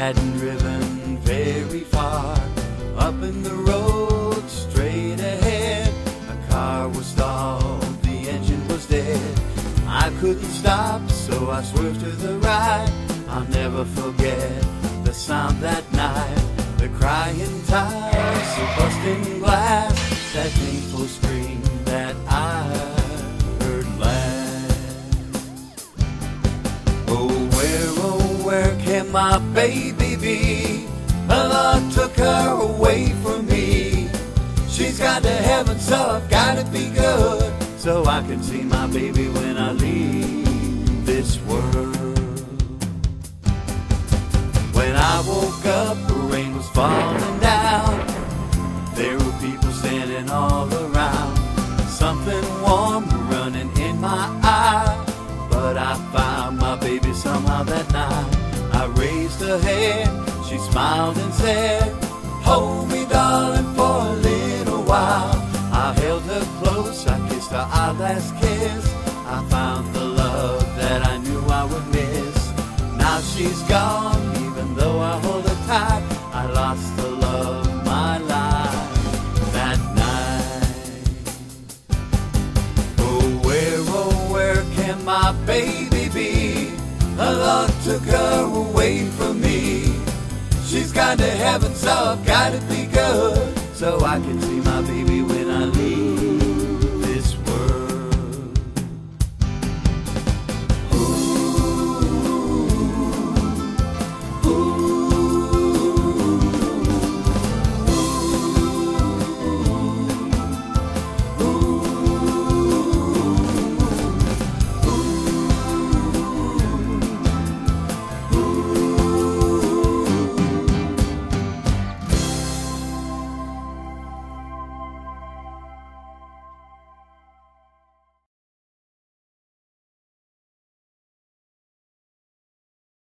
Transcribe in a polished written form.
hadn't driven very far. Up in the road, straight ahead, a car was stalled, the engine was dead. I couldn't stop, so I swerved to the right. I'll never forget the sound that night, the crying tires, the busting glass, that painful scream that I heard last. Oh, where can my baby be? A Lord took her away from me. She's got to heaven, so I've got to be good, so I can see my baby when I leave this world. When I woke up, the rain was falling down. There were people standing all around. Something warm running in my eye. But I found my baby somehow that night. I raised her head, she smiled and said, hold me darling for a little while. I held her close, I kissed her our last kiss. I found the love that I knew I would miss. Now she's gone, even though I hold her tight. I lost the love of my life that night. Oh, where can my baby be? A Lord took her away from me. She's gone to heaven, so I've got to be good, so I can see my baby